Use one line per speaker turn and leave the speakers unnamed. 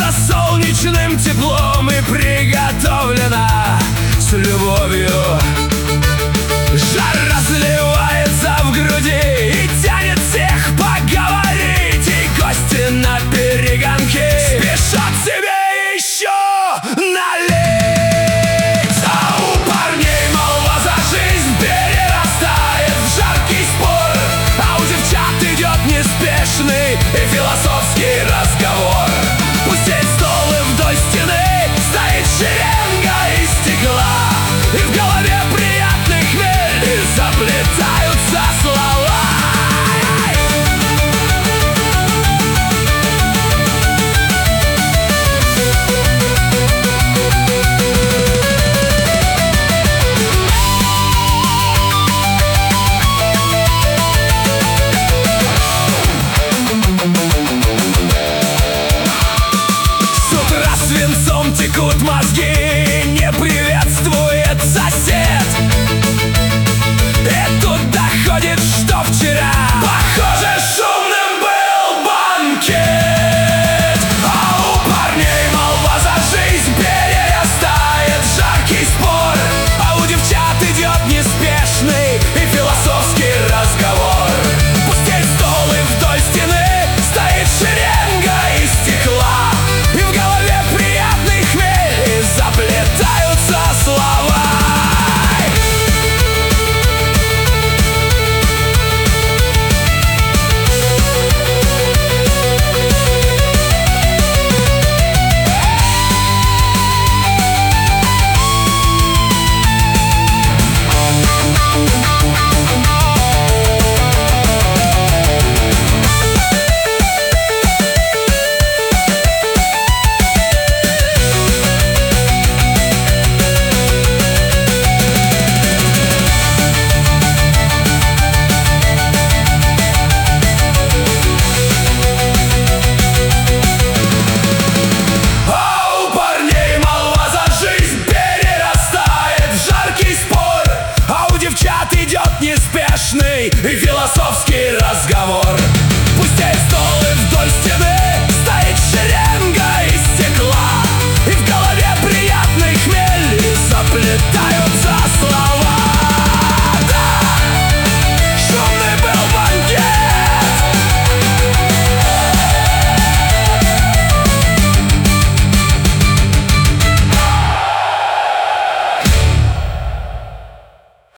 За солнечным теплом и приготовлена с любовью. Жар разливается в груди и тянет всех поговорить. И гости на перегонки спешат себе еще налить. А у парней молва за жизнь перерастает в жаркий спор, а у девчат идет неспешный и философский разговор. Пустеть стол и вдоль стены стоит шеренга из стекла, и в голове приятный хмель, и заплетаются слова. С утра свинцом текут мозги, не приветствует сосед. И тут доходит, что вчера, похоже, шумным был банкет. А у парней молва за жизнь перерастает в жаркий спор, а у девчат идет неспешный и философский разговор. Пустеть стол и вдоль стены стоит шеренга из стекла, и в голове приятный хмель, и заплетаются слова. Идет неспешный и философский разговор. Пустей стол и вдоль стены